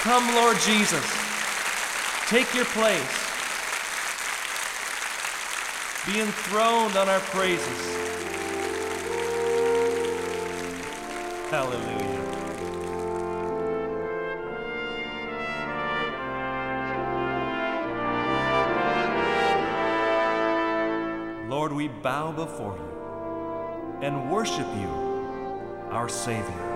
Come, Lord Jesus. Take your place. Be enthroned on our praises. Hallelujah. Lord, we bow before you and worship you, our Savior.